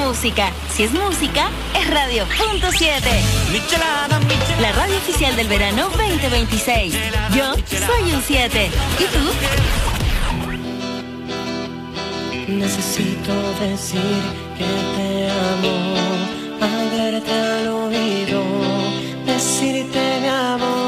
música. Si es música, es Radio.7. La radio oficial del verano 2026. Yo soy un 7. ¿Y tú? Necesito decir que te amo, hablarte al oído, decirte mi amor.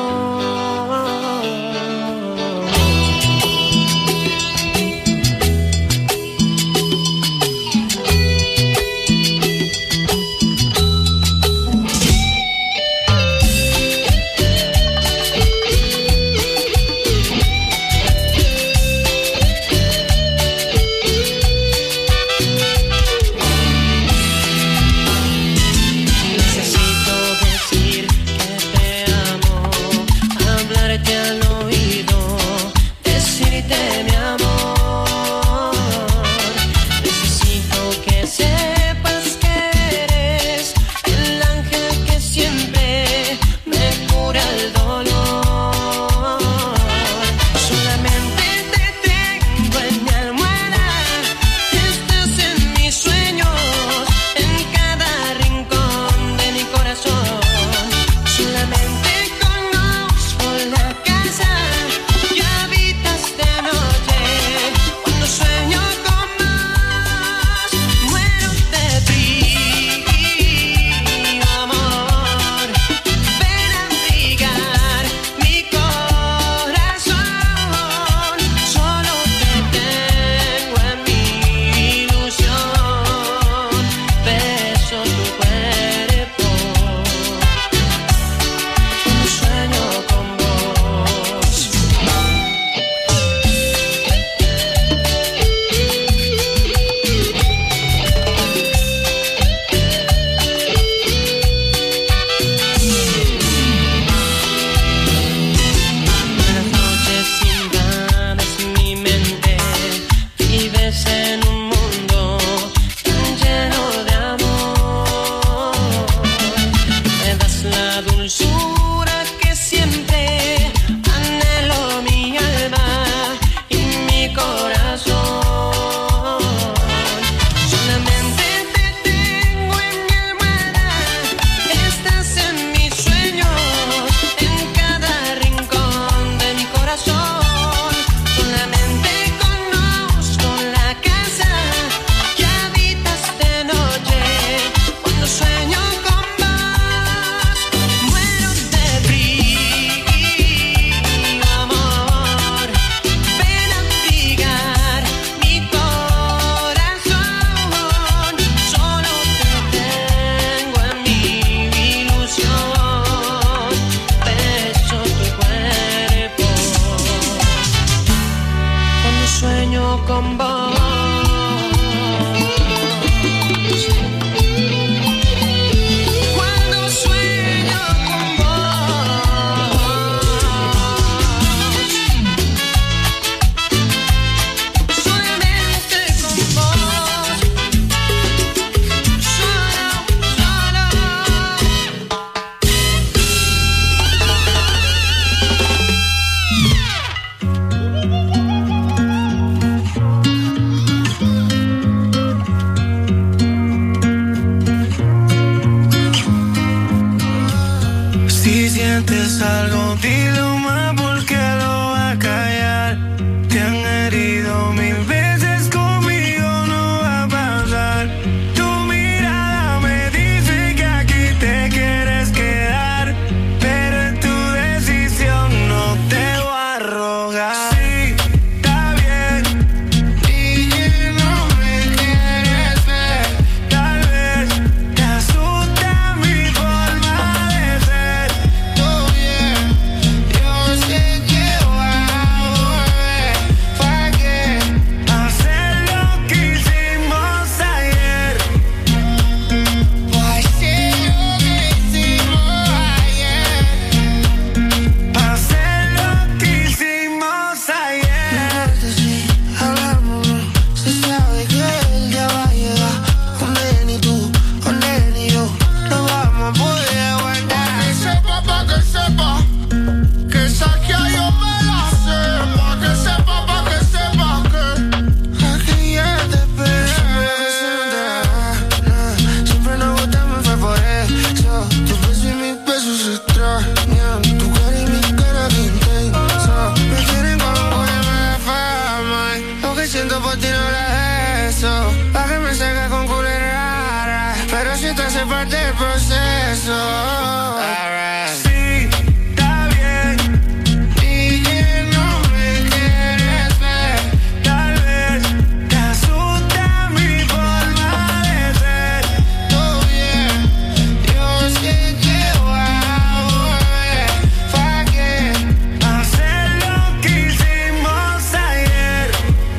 hace parte del proceso. Alright. Sí, está bien. Y que no me quieres ver. Tal vez te asusta mi forma de ser. Todo bien, yo sé que voy a volver. ¿Pa' qué? Hacer lo que hicimos ayer.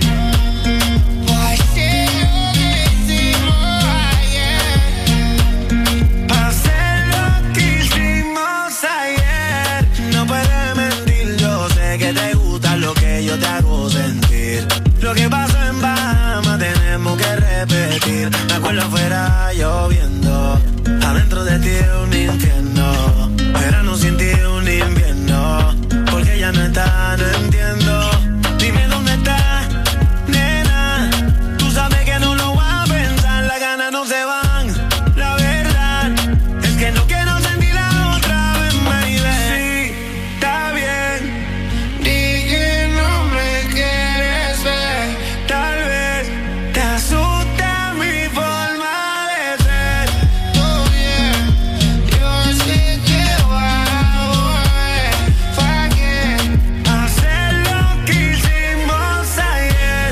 Pues sí, lo que hicimos ayer. Hacer lo que hicimos ayer. No puedes mentir, yo sé que te gusta lo que yo te hago sentir. Lo que pasó en Bahamas tenemos que repetir. Me acuerdo afuera lloviendo, adentro de ti un infierno. Verano sin ti un invierno. Porque ya no está, no entiendo. Dime dónde está, nena. Tú sabes que no lo vas a pensar, las ganas no se van. La verdad es que no quiero sentirla otra vez, baby. Sí, está bien. Di que no me quieres ver. Tal vez te asusta mi forma de ser. Todo bien, yo sé que voy a volver. ¿Pa' qué? Hacer lo que hicimos ayer.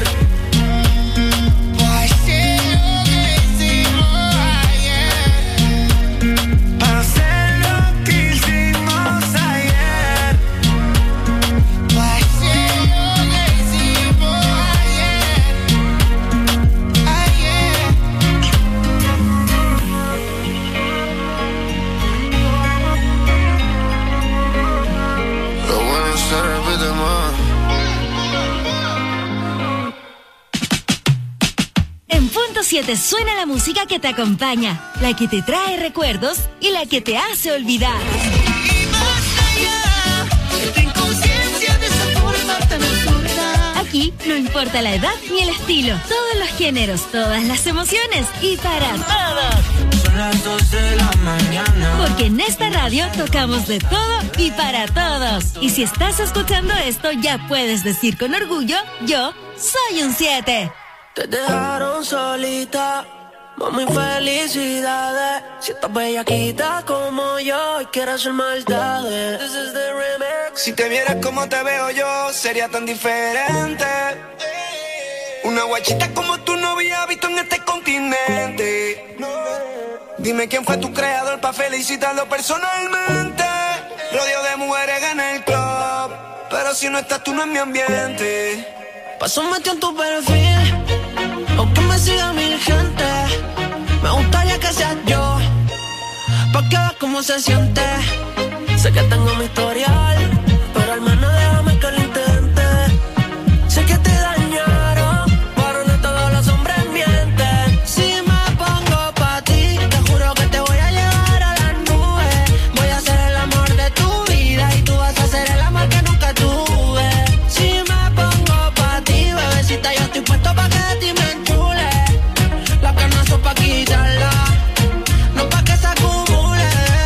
Pues sí, lo que hicimos ayer. Hacer lo que hicimos ayer. Pues sí, lo que hicimos ayer. Ayer. Lo bueno se repite más. En Punto 7 suena la música que te acompaña, la que te trae recuerdos y la que te hace olvidar. Y más allá, esta inconsciencia de esa forma tan absurda. Aquí no importa la edad ni el estilo, todos los géneros, todas las emociones y para todos. Son las 2 de la mañana. Porque en esta radio tocamos de todo y para todos. Y si estás escuchando esto, ya puedes decir con orgullo, yo soy un 7. Te dejaron solita, mami, felicidades. Si estás bellaquita como yo y quieres hacer maldades. This is the remix. Si te vieras como te veo yo, sería tan diferente. Una guachita como tú no había visto en este continente. Dime quién fue tu creador pa' felicitarlo personalmente. Rodeo de mujeres en el club, pero si no estás tú no es mi ambiente. Paso metido en tu perfil, aunque me siga mil gente. Me gustaría que seas yo, pa' que veas cómo se siente. Sé que tengo mi historial, pero al menos déjame que lo intente. Sé que te dañaron, pero no todos los hombres mienten. Si me pongo pa' ti, te juro que te voy a llevar a las nubes. Voy a ser el amor de tu vida y tú vas a ser el amor que nunca tuve. Si me pongo pa' ti, bebecita, yo estoy puesto pa' que de ti me enchule. Las ganas son pa' quitarla, no pa' que se acumule.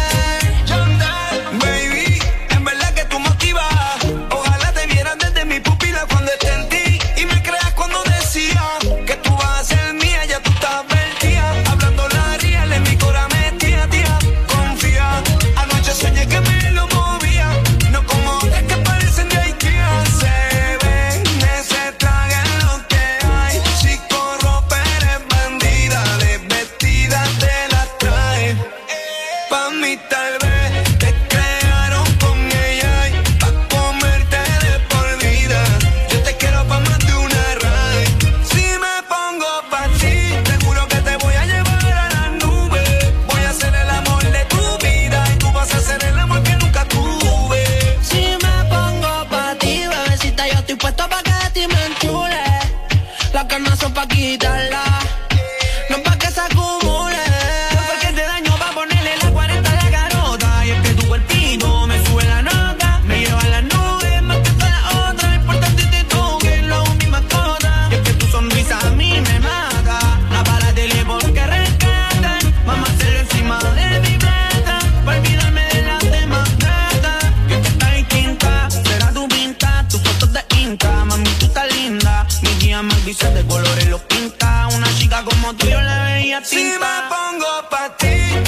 Baby, en verdad que tú motivas. Ojalá te vieran desde mi pupila cuando esté en ti. Y me creas cuando decía que tú vas a ser mía, ya tú estás vertida. Hablando la real, en mi cora metía, tía. Confía, anoche soñé que me lo movía. No como otras que parecen de Ikea. Se ven, se tragan lo que hay. Si corrompe eres bandida, desvestida te las trae. Pa' mí tal vez te crearon con ella y pa' comerte de por vida. Yo te quiero pa' más de una raíz. Si me pongo pa' ti, te juro que te voy a llevar a las nubes. Voy a ser el amor de tu vida y tú vas a ser el amor que nunca tuve. Si me pongo pa' ti, bebecita, yo estoy puesto pa' que de ti me enchule. Las ganas son pa' quitarla, no pa' que se acumule. No porque te daño pa' ponerle la 40 a la garota. Y es que tu cuerpito me sube la nota, me lleva a las nubes más que todas las otras. Importante de tú que lo mi mascota. Y es que tu sonrisa a mí me mata. No para la tele porque rescatan. Vamos a hacerlo encima de mi plata, pa' olvidarme de las demás gatas. Que tú estás distinta, será tu pinta, tus fotos de Insta. Mami, tú estás linda, mi guía me dice de colores los pinta. Una chica como tú yo le veía tinta. Si me pongo pa' ti,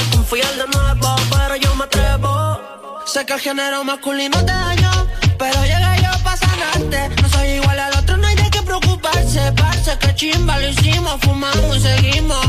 Infiel de nuevo, pero yo me atrevo. Sé que el género masculino te dañó, pero llegué yo pa' sanarte. No soy igual al otro, no hay de qué preocuparse. Parce, que chimba lo hicimos, fumamos y seguimos.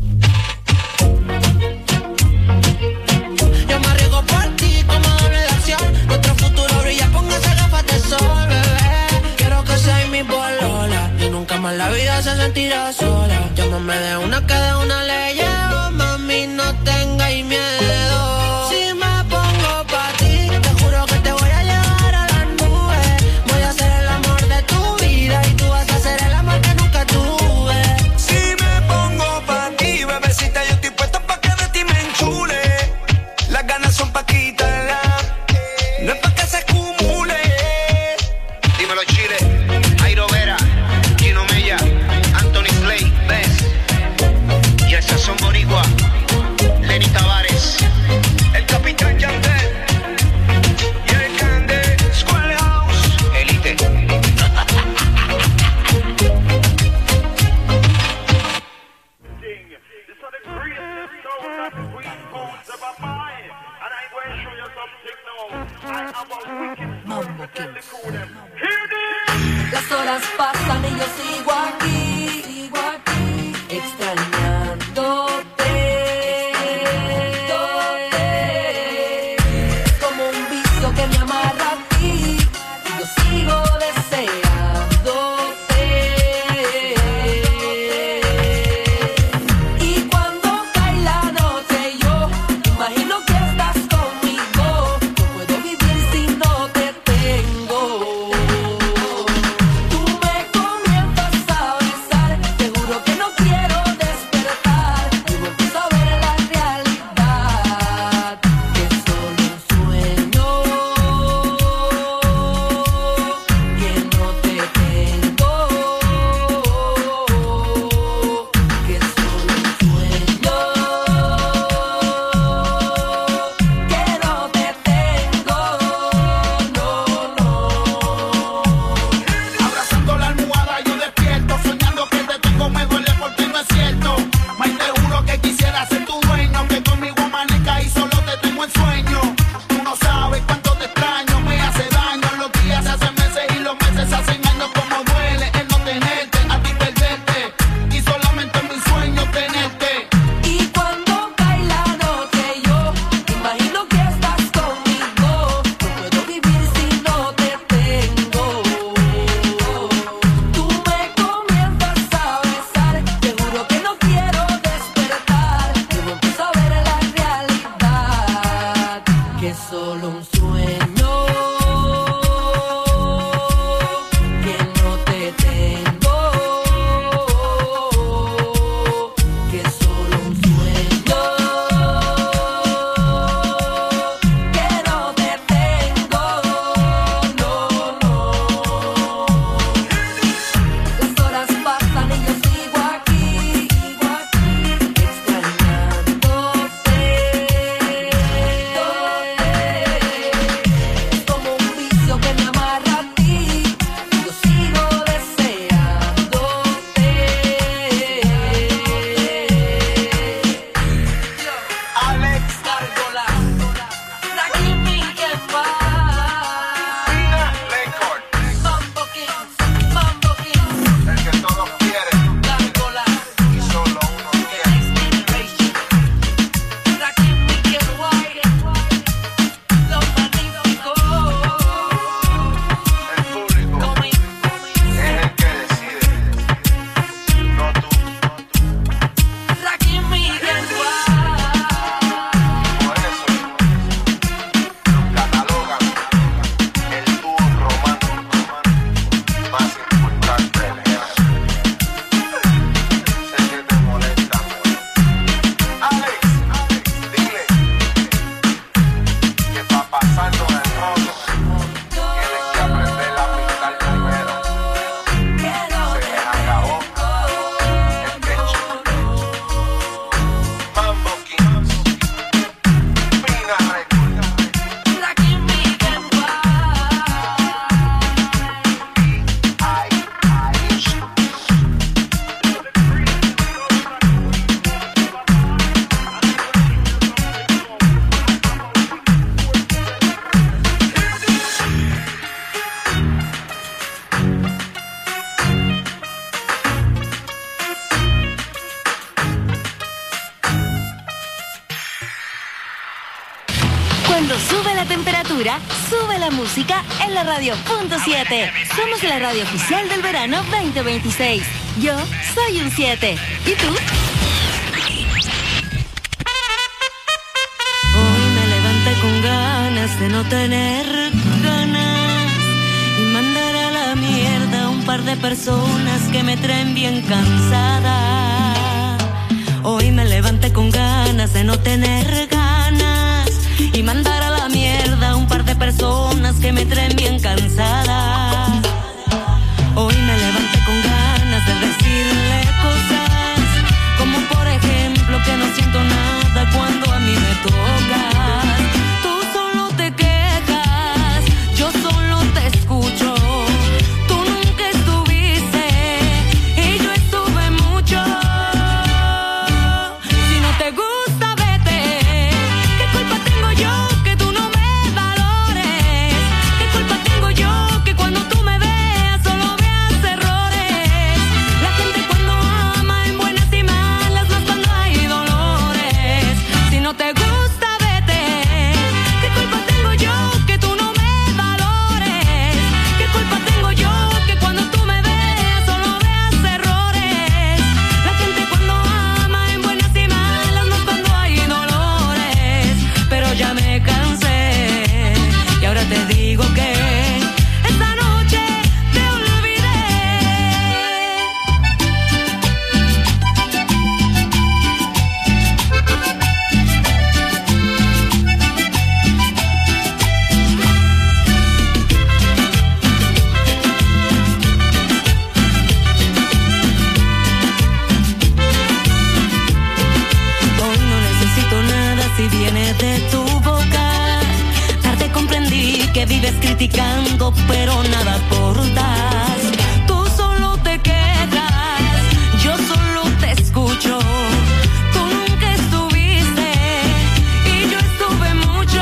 Yo me arriesgo por ti como doble de acción. Nuestro futuro brilla, póngase gafas de sol, bebé. Quiero que seas mi polola y nunca más la vida se sentirá sola. Llámame de una que de una le llevo, mami, no tengáis miedo. Si me pongo pa' ti, te juro que te voy a llevar a las nubes. Voy a ser el amor de tu vida y tú vas a ser el amor que nunca tuve. Si me pongo pa' ti, bebecita, yo estoy puesta pa' que de ti me enchule. Las ganas son pa' quitarla, no es pa' que se acumule. Dímelo Chile, Jairo Vera, Gino Mella, Anthony Slay, Bess, y el Sazón Boricua, Lenny Tavares, el Capitán Yandel, y el Cande, Schoolhouse, Elite. Las horas pasan y yo sigo aquí, extrañándote, como un vicio que me amarra a ti, yo sigo deseándote. Y cuando cae la noche yo imagino que estás conmigo, no puedo vivir si no te tengo. Tú me comienzas a besar, te juro que no quiero despertar. Yo no empiezo a ver la realidad, que es solo un sueño, que no te tengo, que es solo un sueño, que no te tengo, no. Abrazando la almohada yo despierto, soñando que te tengo me duele porque no es cierto. May, te juro que quisiera ser tu dueño, que conmigo amanezca y solo te tengo en sueño. Tú no sabes cuánto te extraño, me hace daño. Los días se hacen meses y los meses se hacen años. Como duele el no tenerte, a ti perderte, y solamente en mis sueños tenerte. Y cuando cae la noche yo imagino que estás conmigo, no puedo vivir si no te tengo. Tú me comienzas a besar, te juro que no quiero despertar. Yo no empiezo a ver la realidad, que es solo un sueño, que no te tengo, que es solo un sueño, que no te tengo, no. Las horas pasan y yo sigo aquí, extrañándote. Cuando sube la temperatura, sube la música en la radio.7. Somos la radio oficial del verano 2026. Yo soy un 7. ¿Y tú? Hoy me levanté con ganas de no tener ganas y mandar a la mierda un par de personas que me traen bien cansada. Hoy me levanté con ganas de no tener ganas y mandar a la mierda un par de personas que me traen bien cansada. Hoy me levanté con ganas de decirle cosas como por ejemplo que no siento nada cuando a mí me tocas. Tú solo te quejas, yo solo te escucho. Tú nunca estuviste y yo estuve mucho. Si no te gusta, vete. ¿Qué culpa tengo yo que tú no me valores? ¿Qué culpa tengo yo que cuando tú me veas solo veas errores? La gente cuando ama en buenas y malas, más cuando hay dolores. Si no te gusta, vete. ¿Qué culpa tengo yo que tú no me valores? ¿Qué culpa tengo yo que cuando tú me veas solo veas errores? La gente cuando ama en buenas y malas, más cuando hay dolores. Pero ya me cansé y ahora te digo que esta noche te olvidé. Hoy no necesito nada si viene de tu boca. Tarde comprendí que vives criticando, pero nada aportas. Tú solo te quedas, yo solo te escucho. Tú nunca estuviste y yo estuve mucho.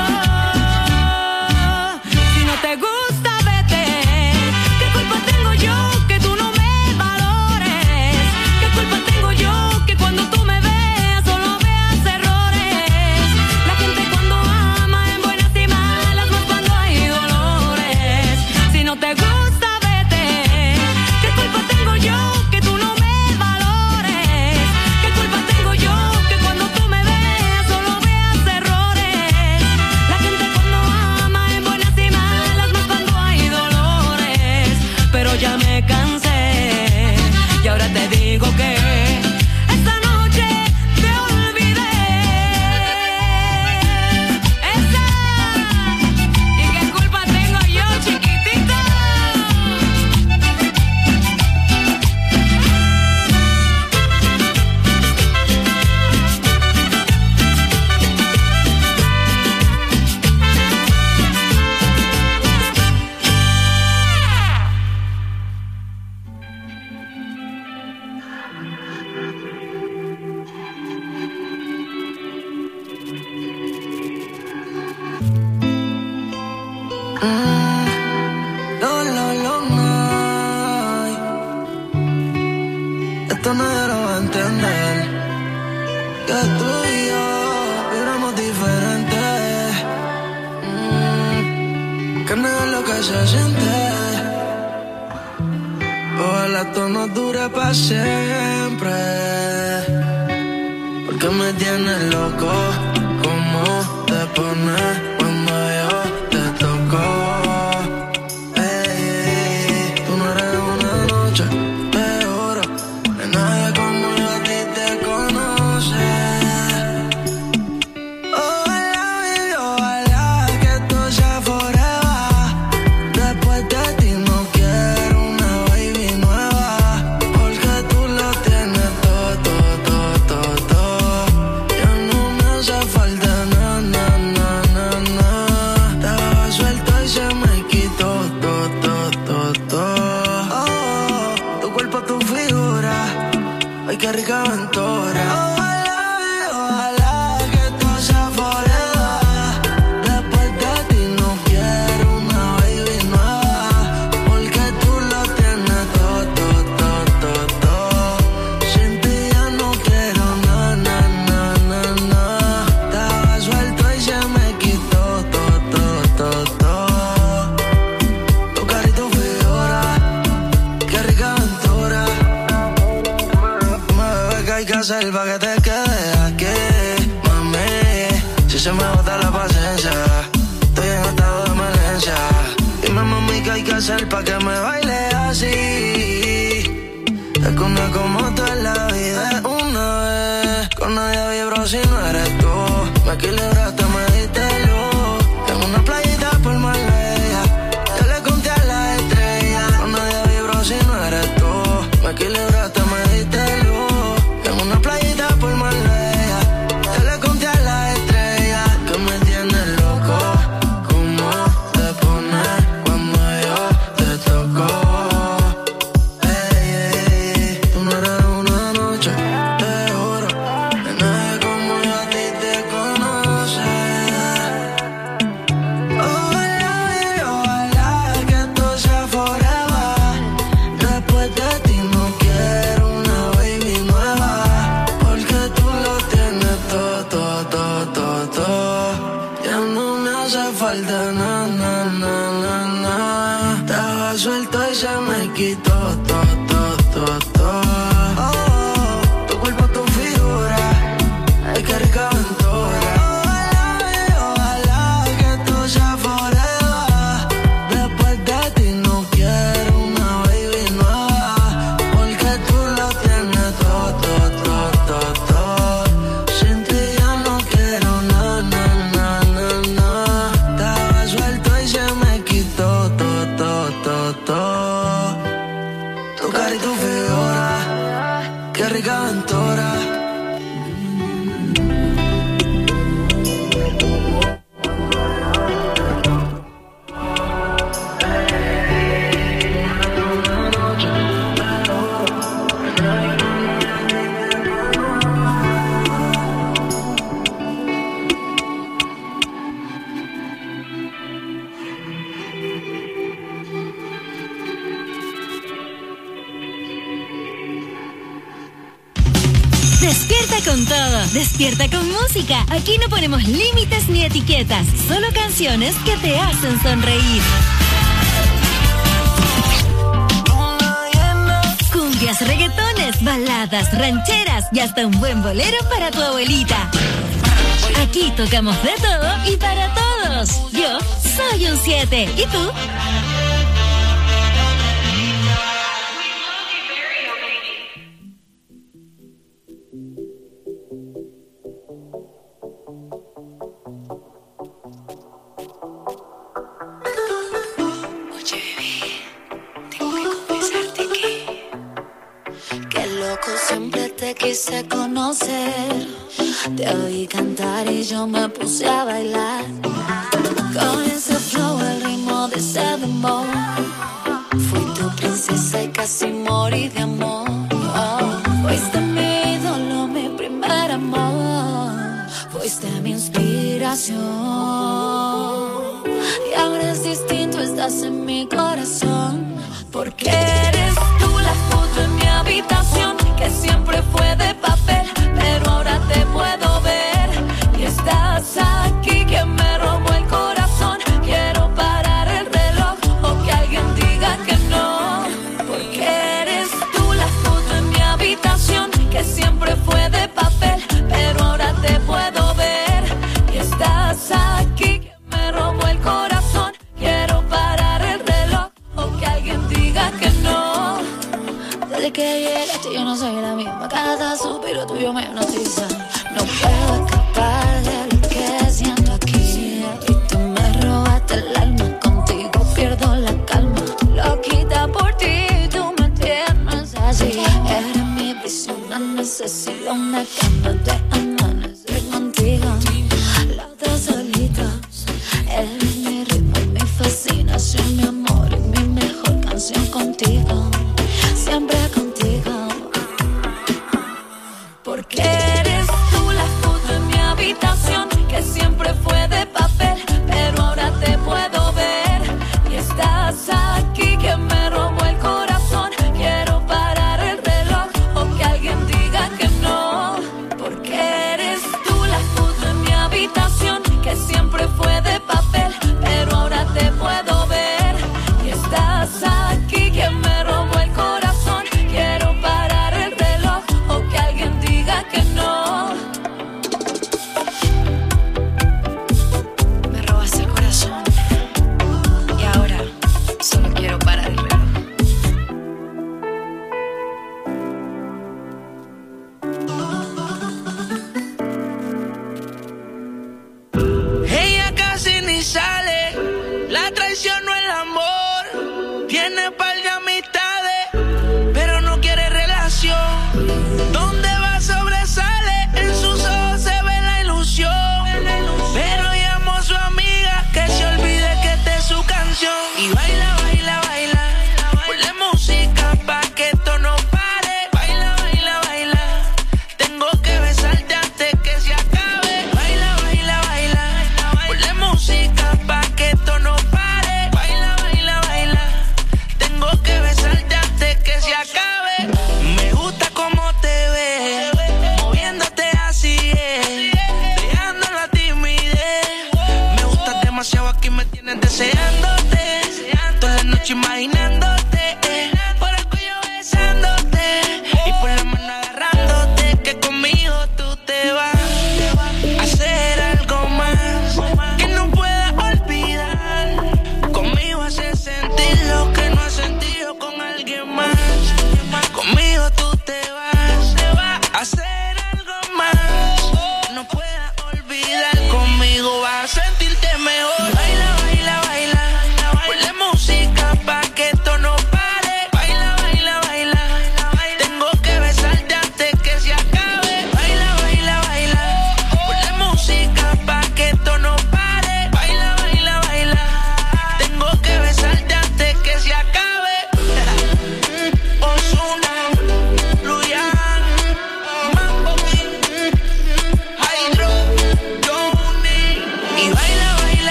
Si no te gusta, vete. ¿Qué culpa tengo yo que tú no me valores? ¿Qué culpa tengo yo que cuando tú me veas solo veas errores? La gente cuando ama en buenas y malas, más cuando hay dolores. Si no te gusta, vete. ¿Qué culpa tengo yo que tú no me valores? ¿Qué culpa tengo yo que cuando tú me veas solo veas errores? La gente cuando ama en buenas y malas, más cuando hay dolores. Pero ya me cansé y ahora te digo que esta noche te olvidé. Esa. ¿Y qué culpa tengo yo, chiquitita? Esto nadie lo va a entender. Que tú y yo vibramos diferente. Que no es lo que se siente. Ojalá esto no dure para siempre. Porque me tienes loco. ¿Cómo te pones cuando yo te toco? Tú no eres una noche, te juro. Nadie como yo a ti te conoce. Ojalá, baby, ojalá que esto sea forever. Después de ti no quiero una baby nueva. Porque tú lo tienes todo, todo, todo, todo. Ya no me hace falta nada, nada, nada, nada. Estaba suelto y se me quitó todo, todo, todo, todo. Tu cuerpo, tu figura. Ay, qué rica aventura. Ojalá que esto sea forever. Después de ti no quiero una baby nueva. Porque tú lo tienes todo, todo, todo, todo, todo. Sin ti ya no quiero nada, nada, nada, nada. Estaba suelto y se me quitó se me bota la paciencia. Estoy en estado de emergencia. Dime, mami, ¿qué hay que hacer pa' que me baile así? Es que una como tú en la vida es una vez. Con nadie vibro si no eres tú. Me equilibraste, me diste luz. En una playita por Marbella, yo le conté a las estrellas. Con nadie vibro si no eres tú. Me equilibraste, me diste luz. En una playita por Marbella, yo le conté a las estrellas. Que me tienes loco, cómo te pones cuando yo te toco. Tú no eres una noche, te juro, que nadie como yo a ti te conoce. Ojalá que esto sea forever. Después de ti no quiero una baby nueva, porque tú lo tienes todo. Ya no me hace falta nada. Estaba suelto y se me quitó todo. Tu cuerpo, tu figura, ay, qué rica aventura. Ojalá que esto sea forever. Después de ti no quiero una baby nueva, porque tú lo tienes todo. Sin ti ya no quiero nada. Estaba suelto y se me quitó todo. Tu cara y tu figura, qué rica aventura. Despierta con todo, despierta con música. Aquí no ponemos límites ni etiquetas, solo canciones que te hacen sonreír. Cumbias, reggaetones, baladas, rancheras y hasta un buen bolero para tu abuelita. Aquí tocamos de todo y para todos. Yo soy un 7. ¿Y tú? Siempre te quise conocer. Te oí cantar y yo me puse a bailar. Con ese flow, el ritmo de ese dembow. Fui tu princesa y casi morí de amor. Fuiste mi ídolo, mi primer amor. Fuiste mi inspiración. Y ahora es distinto, estás en mi corazón. Porque eres tú la foto en mi habitación, que siempre fue de papel, pero ahora te puedo ver. Y estás aquí, que me robó el corazón. Quiero parar el reloj o que alguien diga que no. Porque eres tú la foto en mi habitación, que siempre fue de papel, pero ahora te puedo ver. Y estás aquí, que me robó el corazón. Quiero parar el reloj o que alguien diga que no. Desde que llegaste yo no soy la misma. Cada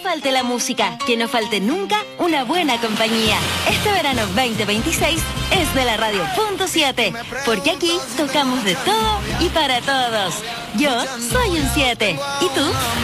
falte la música, que no falte nunca una buena compañía. Este verano 2026 es de la Radio Punto 7, porque aquí tocamos de todo y para todos. Yo soy un 7. ¿Y tú?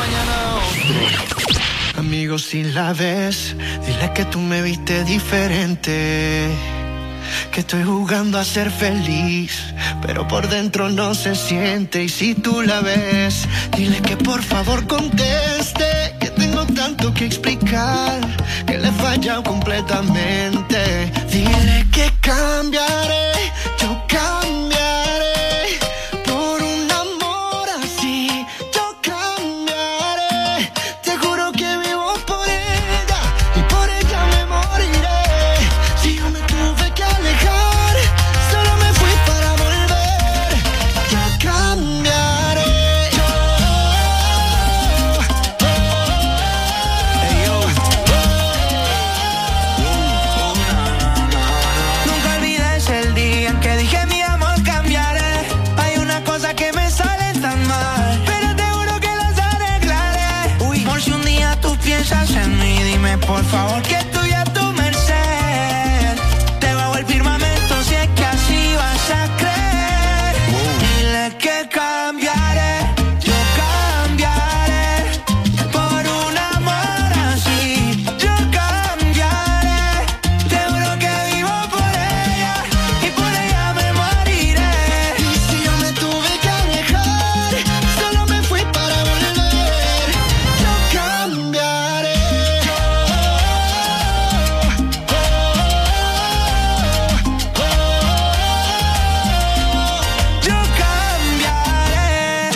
Amigos, si la ves, dile que tú me viste diferente. Que estoy jugando a ser feliz, pero por dentro no se siente. Y si tú la ves, dile que por favor conteste, que tengo tanto que explicar, que le he fallado completamente. Dile que cambiaré, yo cambiaré, por un amor así, yo cambiaré. Te juro que vivo por ella, y por ella me moriré. Si yo me tuve que alejar, solo me fui para volver. Ya cambiaré. Nunca olvides el día en que dije mi amor cambiaré. Hay una cosa que me sale tan mal, pero te juro que las arreglaré. Uy, por si un día tú piensas en mí, dime por favor que estoy a tu merced. Te bajo el firmamento si es que así vas a creer. Dile que cambiaré, yo cambiaré, por un amor así, yo cambiaré. Te juro que vivo por ella, y por ella me moriré. Y si yo me tuve que alejar, solo me fui para volver. Yo cambiaré. Yo cambiaré.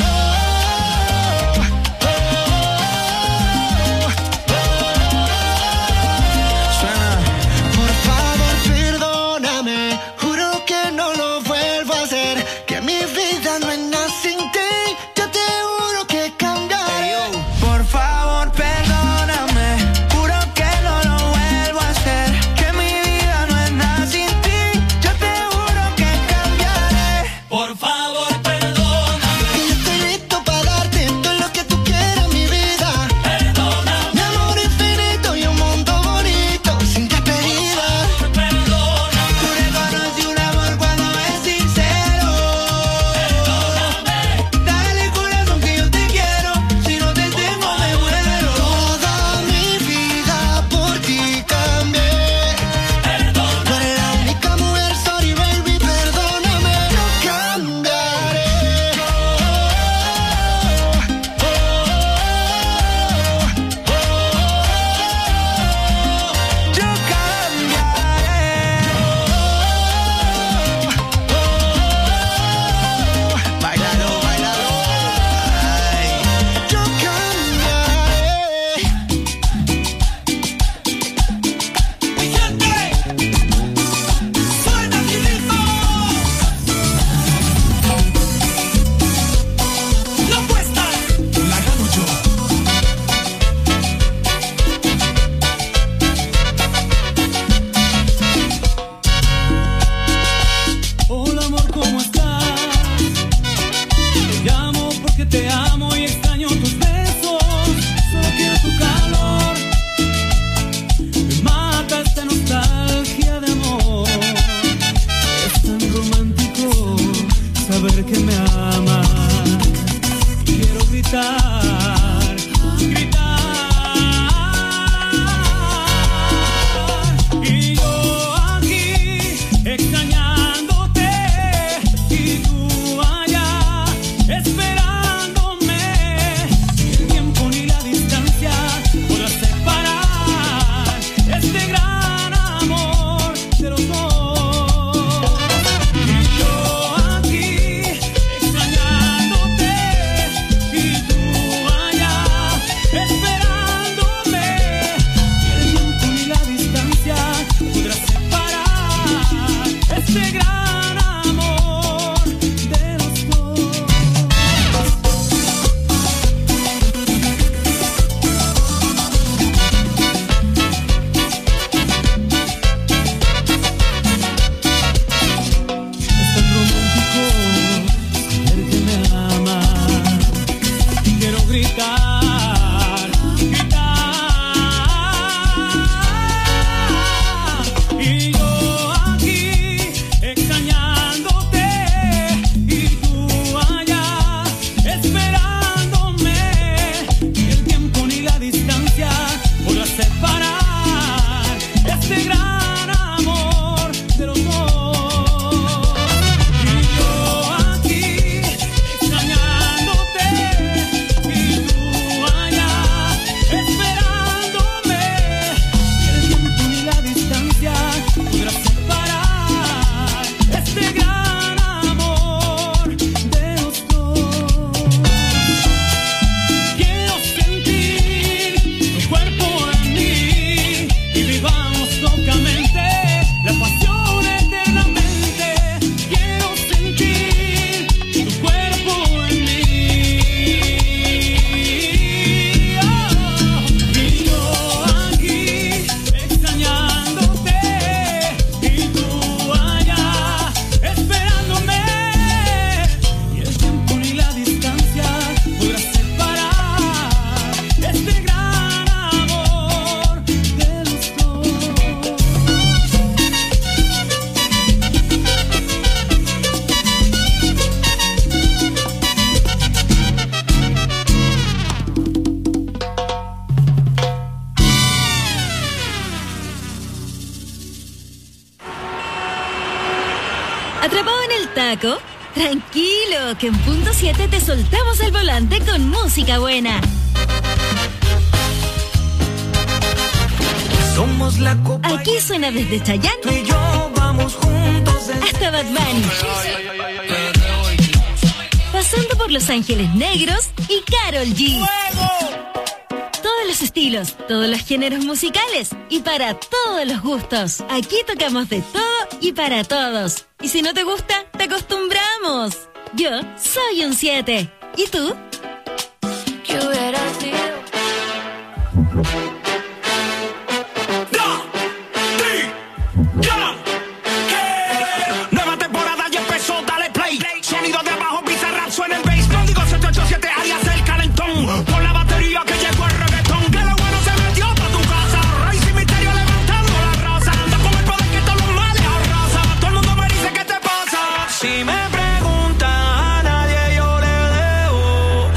Suena. Por favor, perdóname, juro que no lo vuelvo a hacer, que mi vida no es nada sin ti, yo te juro que cambiaré. Por favor, perdóname, juro que no lo vuelvo a hacer, que mi vida no es nada sin ti, yo te juro que cambiaré. Por favor, perdóname, Que yo estoy listo para darte todo lo que tú quieras, mi vida. perdóname, Mi amor infinito y un mundo bonito, sin despedida. perdóname, Tú reconoces un amor cuando es sincero. Dale corazón que yo te quiero, si no te tengo me muero. Toda mi vida por ti cambié. Tú eres la única mujer, sorry baby, perdóname. Yo cambiaré. Yo cambiaré. Bailalo, bailalo. Ay. Yo cambiaré. Vicente, suelta mi ritmo. La apuesta la gano yo. Hola amor, ¿cómo estás? Te llamo porque te amo y extraño tus besos. Solo quiero tu calor. Me mata esta nostalgia de amor. Es tan romántico saber que me amas. Quiero gritar, gritar. Y yo aquí extrañándote y tú allá esperándome. Ni el tiempo ni la distancia podrá separar este gran amor de los dos. Y yo aquí extrañándote y tú allá esperándome. taco? Tranquilo, que en punto 7 te soltamos el volante con música buena. Somos la copa. Aquí suena desde Chayanne. Tú y yo vamos juntos hasta Bad Bunny. Pasando por Los Ángeles Negros y Karol G. Todos los estilos, todos los géneros musicales y para todos los gustos. Aquí tocamos de todo y para todos. Y si no te gusta, te acostumbramos. Yo soy un 7. ¿Y tú? ¿Qué hubiera sido? Nueva temporada ya empezó, dale play. Sonido de abajo, Bizarrap suena el bass. No digo 787, alias el calentón. Por la batería que llegó el reggaetón. Que lo bueno se metió pa' tu casa. Rey sin misterio levantando la raza. Anda con el poder que todos los males arrasa. Todo el mundo me dice qué te pasa. Si me preguntan a nadie yo le debo.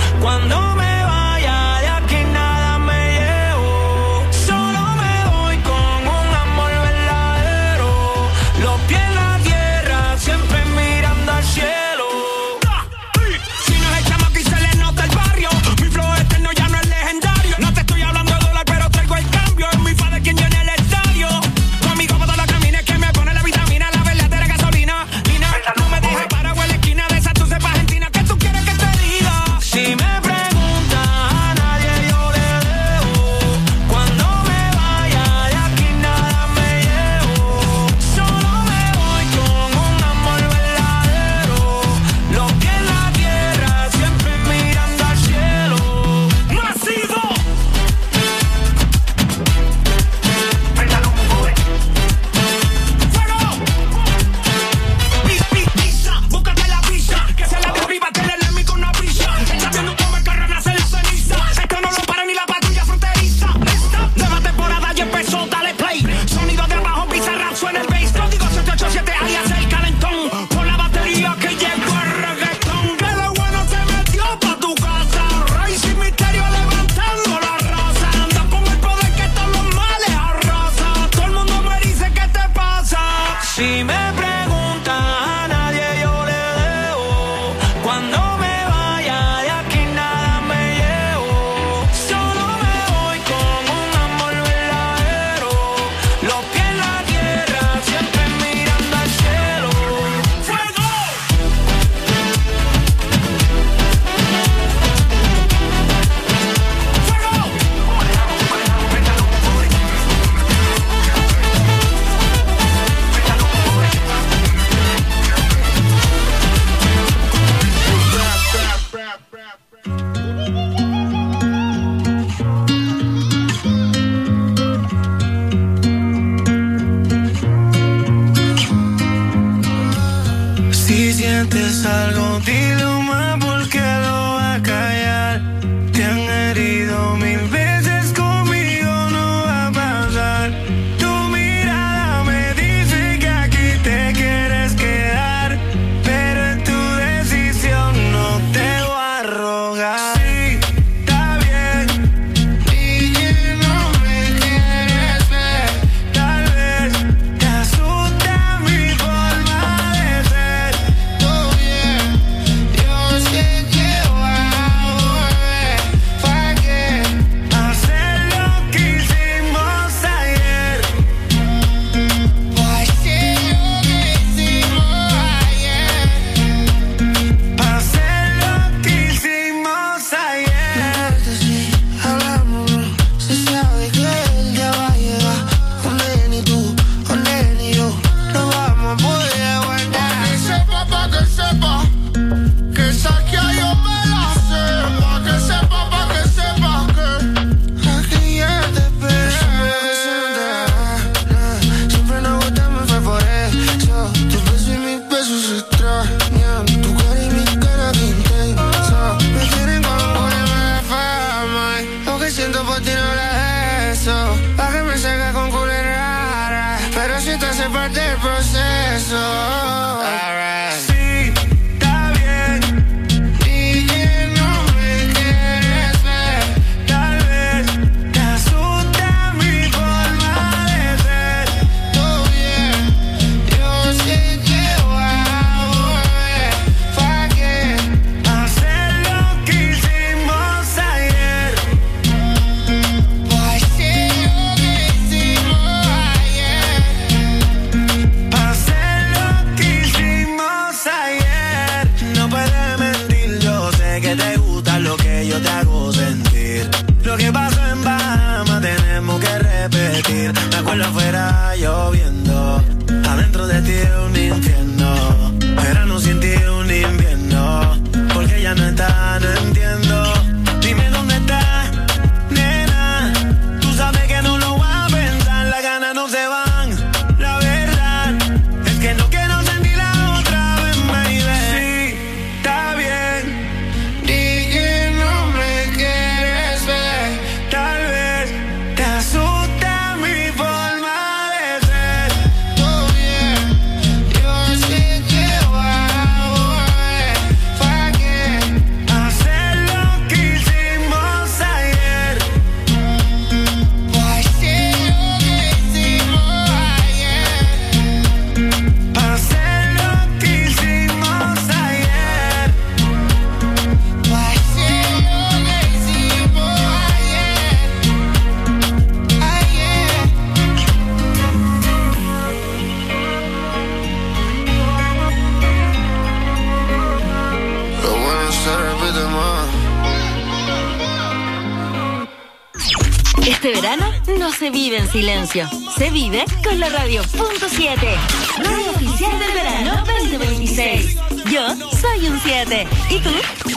Este verano no se vive en silencio, se vive con la Radio.7, radio oficial del verano 2026. Yo soy un 7. ¿Y tú?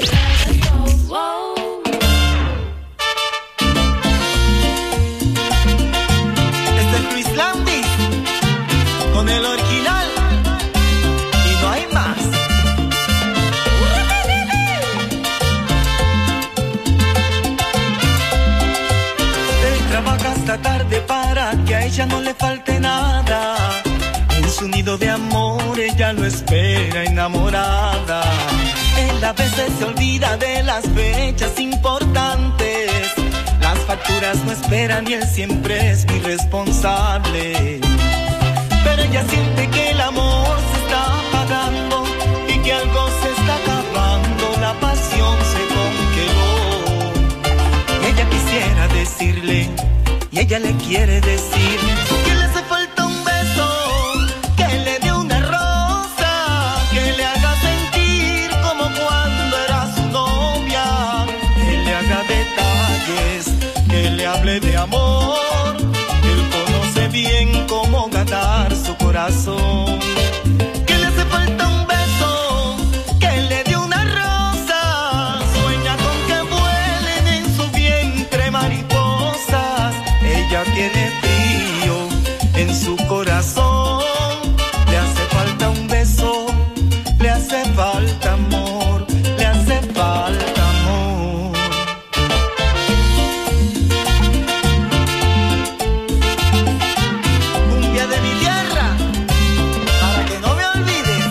Este es Luis Landis con el original y no hay más. Él trabaja hasta tarde para que a ella no le falte nada. En su nido de amor ella lo espera enamorada. Él a veces se olvida de las fechas importantes. Las facturas no esperan y él siempre es irresponsable. Pero ella siente que el amor se está apagando y que algo se está acabando. La pasión se congeló. Y ella quisiera decirle, y ella le quiere decir, que le hace falta un beso, que le dé una rosa, que le haga sentir como cuando era su novia, que le haga detalles, que le hable de amor, que él conoce bien cómo ganar su corazón. Que le hace falta un beso, que le dé una rosa, sueña con que vuelen en su vientre mariposas. Ella tiene frío en su corazón, le hace falta un beso, le hace falta amor, le hace falta amor. Cumbia de mi tierra, para que no me olvides.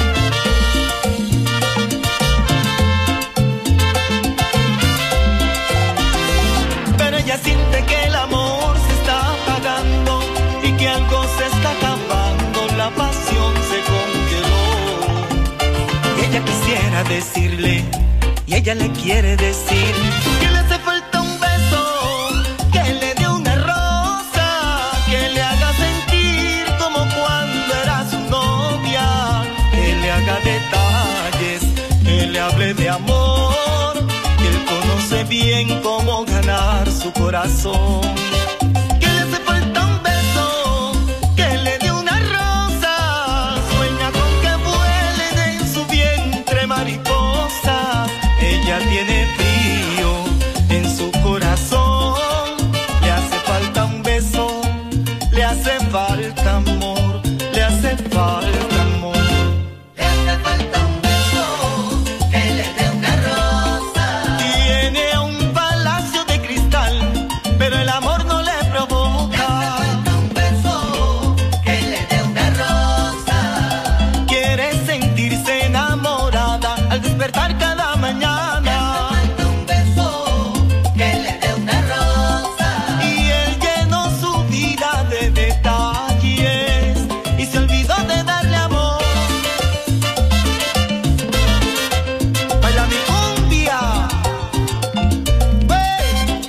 Pero ella siente que el amor se está apagando y que algo se está acabando. La pasión se congeló. Y ella quisiera decirle, y ella le quiere decir, que le hace falta un beso, que le dé una rosa, que le haga sentir como cuando era su novia, que le haga detalles, que le hable de amor, que él conoce bien cómo ganar su corazón. Que le hace falta un beso, que le dé una rosa, sueña con que vuelen en su vientre mariposas. Ella tiene frío en su corazón, le hace falta un beso, le hace falta amor, le hace falta amor. Le hace falta un beso, que le dé una rosa. Tiene un palacio de cristal, pero el amor no le provoca. Le hace falta un beso, que le dé una rosa. Quiere sentirse enamorada al despertar cada mañana. Le hace falta un beso, que le dé una rosa. Y él llenó su vida de detalles y se olvidó de darle amor. Baila mi cumbia. ¡Wey!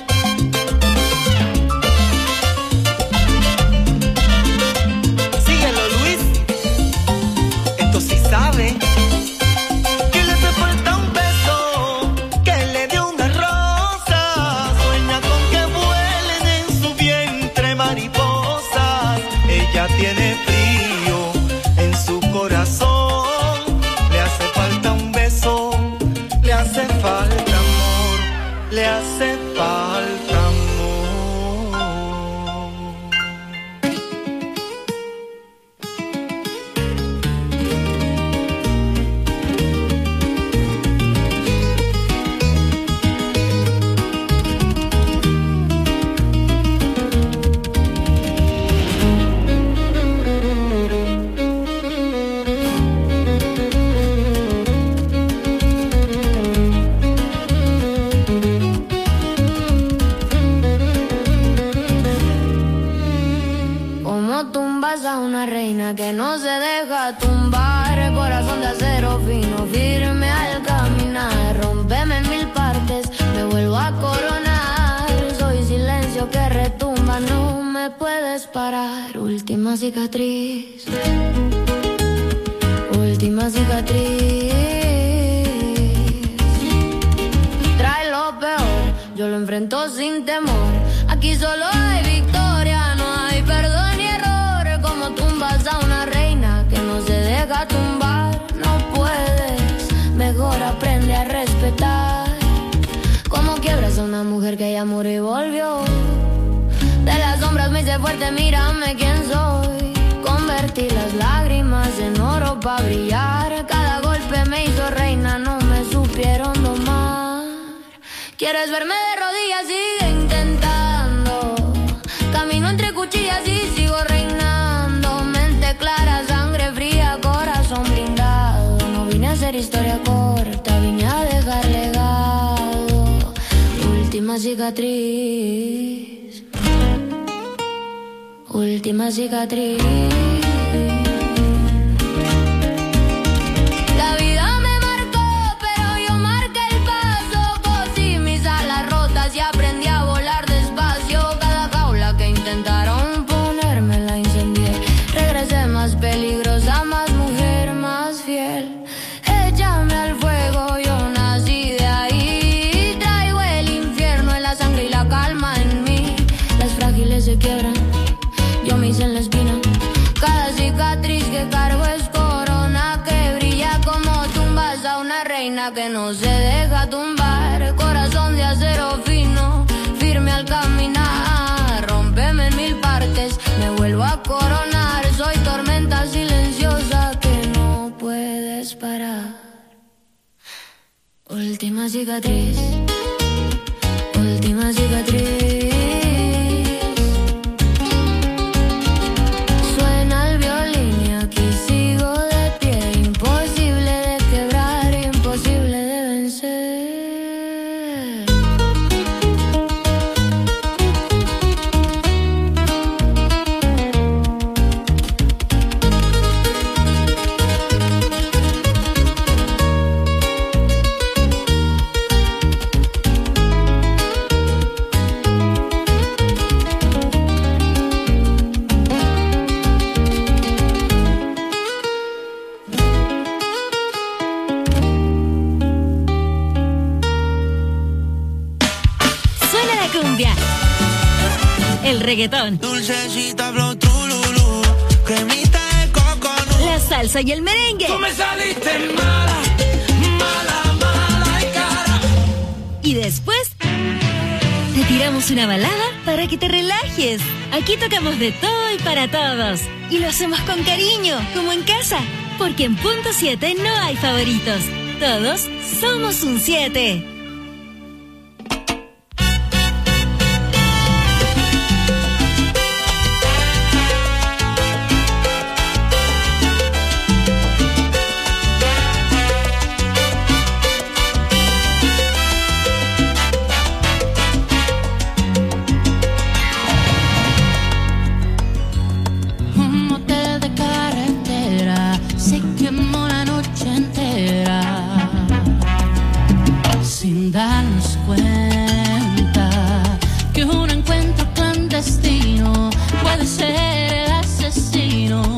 Síguelo, Luis. Esto sí sabe. Que le hace falta un beso, que le dé una rosa, sueña con que vuelen en su vientre mariposas. Ella tiene frío en su corazón, le hace falta un beso, le hace falta amor, le hace falta amor. Como tumbas a una reina que no se deja tumbar, corazón de acero fino, firme al caminar, rómpeme en mil partes, me vuelvo a coronar, soy silencio que retumba, no me puedes parar, última cicatriz, última cicatriz, trae lo peor, yo lo enfrento sin temor, aquí solo hay victoria, no hay perdón ni error. Como tumbas a una reina que no se deja tumbar. No puedes, mejor aprende a respetar. Como quiebras a una mujer que ya murió y volvió. De las sombras me hice fuerte, mírame quién soy. Convertí las lágrimas en oro pa' brillar. Cada golpe me hizo reina, no me supieron domar. ¿Quieres verme de rodillas? Sigue intentando. Camino entre cuchillas y sigo reinando. Mente clara, sangre fría, corazón blindado. No vine a hacer historia corta, vine a dejar legado. Última cicatriz. Última cicatriz. La vida me marcó, pero yo marqué el paso. Cosí mis alas rotas y aprendí a volar despacio. Cada jaula que intentaron ponerme la incendié. Regresé más peligrosa, más mujer, más fiel. Échame al fuego, yo nací de ahí. Traigo el infierno en la sangre y la calma en mí. Las frágiles se quiebran, yo me hice en la espina. Cada cicatriz que cargo es corona que brilla como tumbas a una reina que no se deja tumbar. Corazón de acero fino, firme al caminar. Rómpeme en mil partes, me vuelvo a coronar. Soy tormenta silenciosa que no puedes parar. Última cicatriz. Última cicatriz. El reggaetón, dulcecita, flow, trululú, cremita de coconut, la salsa y el merengue. Tú me saliste mala, mala, mala y cara. Y después te tiramos una balada para que te relajes. Aquí tocamos de todo y para todos. Y lo hacemos con cariño, como en casa. Porque en Punto 7 no hay favoritos. Todos somos un 7. Darnos cuenta que un encuentro clandestino puede ser el asesino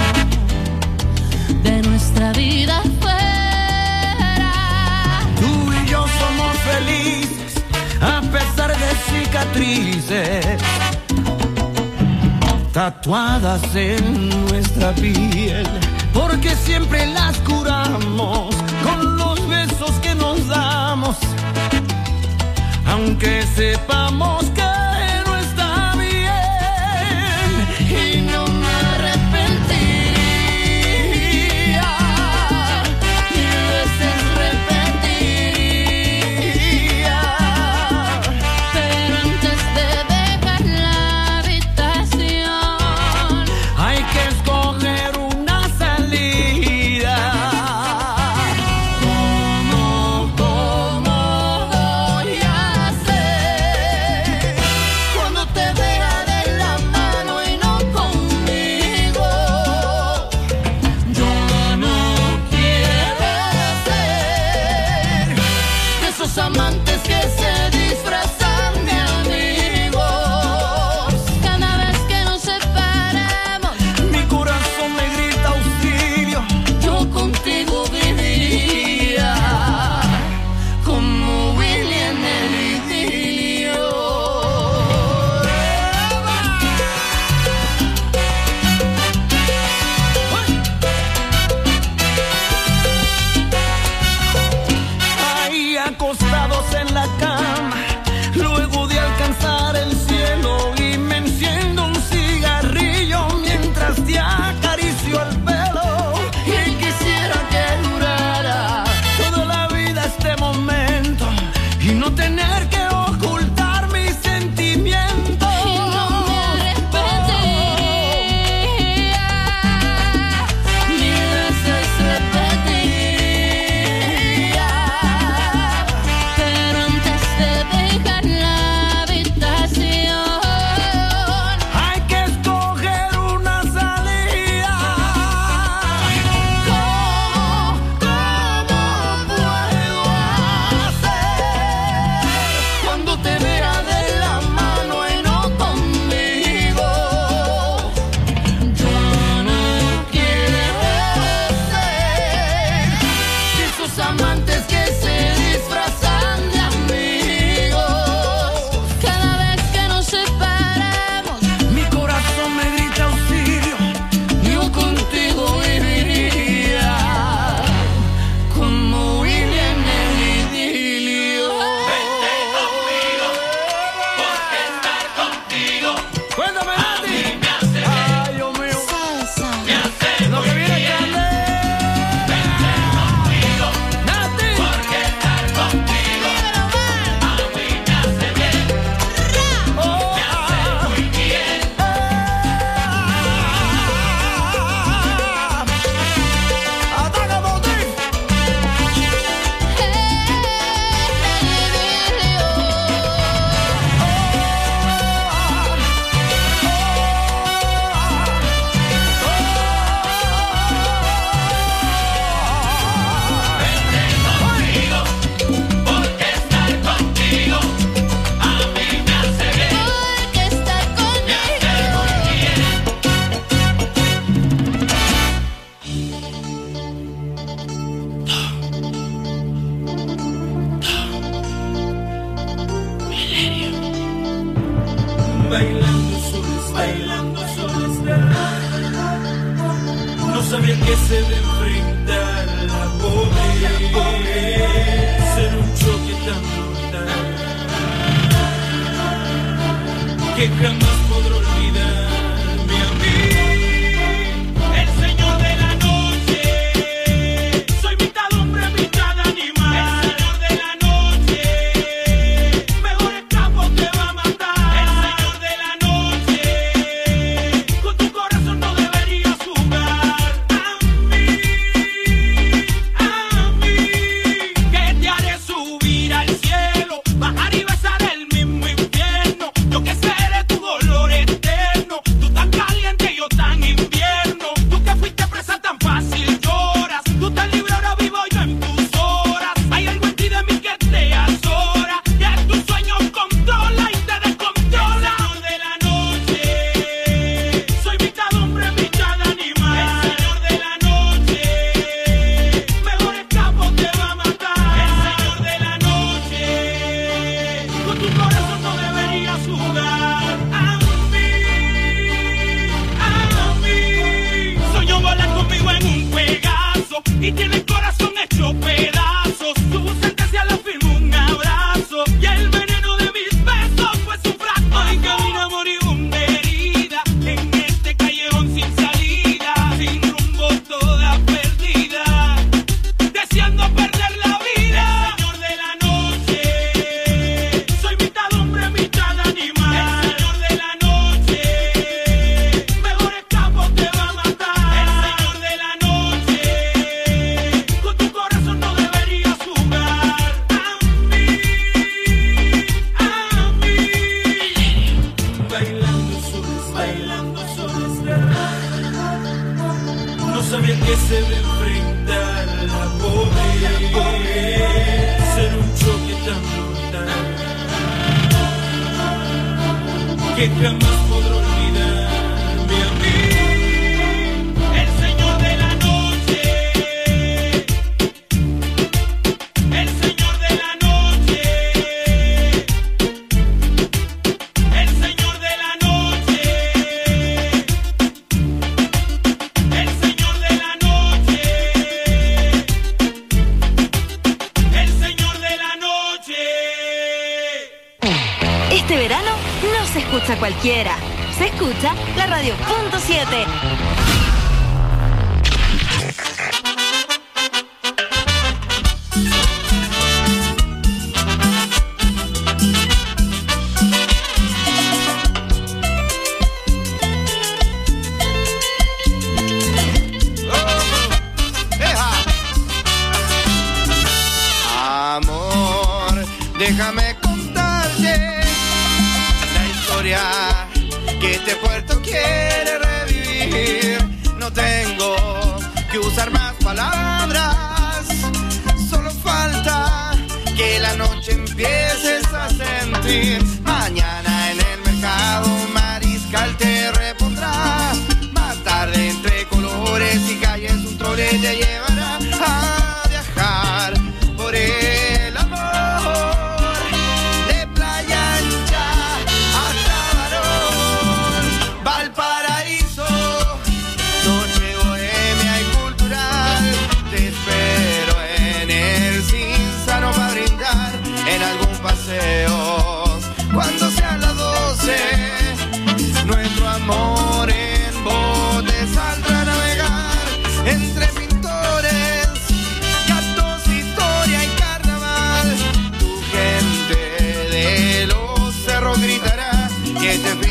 de nuestra vida fuera. Tú y yo somos felices a pesar de cicatrices tatuadas en nuestra piel, porque siempre las curamos con los besos que nos damos. Aunque sepamos que no está bien, y no me arrepentiría, mil veces repetiría. Pero antes de dejar la habitación hay que escoger una salida. amantes que se disfrazan de amigos. Cada vez que nos separamos, mi corazón me grita auxilio. Yo contigo viviría como William el idilio. bailando solo está. No sabía que se de enfrentar la pobreza, ser un choque tan brutal que jamás podré olvidarme a mí. El señor de la noche, soy mitad hombre, mitad animal. El señor de la noche, mejor escapo te va a matar. El señor de la noche, con tu corazón no deberías jugar. A mí, que te haré subir al cielo, bajar y besar el mismo infierno. Yo que seré tu dolor eterno, tú tan caliente, yo tan invierno. Tú que fuiste presa tan fácil lloras, tú tan libre, ahora vivo yo en tus horas. Hay algo en ti de mí que te azora, que tus sueños controla y te descontrola. El señor de la noche, soy mitad hombre, mitad animal. El señor de la noche, mejor escapo te va a matar. El señor de la noche, con tu corazón no deberías jugar. A mí, soñó volar conmigo en un Pegaso y tiene el corazón hecho pedazos. Tuvo sentencia, la firmó un abrazo y el veneno de mis besos fue su frasco. Y camina moribunda herida en este callejón sin salida, sin rumbo, toda perdida, deseando perder la vida. El señor de la noche, soy mitad hombre, mitad animal. El señor de la noche, mejor escapo te va a matar. El señor de la noche, con tu corazón no deberías jugar. A mí, bailando solo está. No sabía que se de enfrentar la pobreza, ser un choque tan brutal que jamás podré olvidarme a mí. El señor de la noche, el señor de la noche, el señor de la noche, el señor de la noche, el señor de la noche. Este verano no se escucha cualquiera, se escucha la radio.7. Amor, déjame contarte la historia que este puerto quiere revivir. No tengo que usar más palabras, solo falta que la noche empieces a sentir. Mañana en el mercado un mariscal te repondrá. Más tarde entre colores y calles un trole te llevará a viajar por el amor, de Playa Ancha hasta Barón, Valparaíso, noche bohemia y cultural. Te espero en el Cinzano para brindar en algún paseo. Cuando sean las 12, nuestro amor en bote saldrá a navegar entre pintores, gatos, historia y carnaval. Tu gente de los cerros gritará que este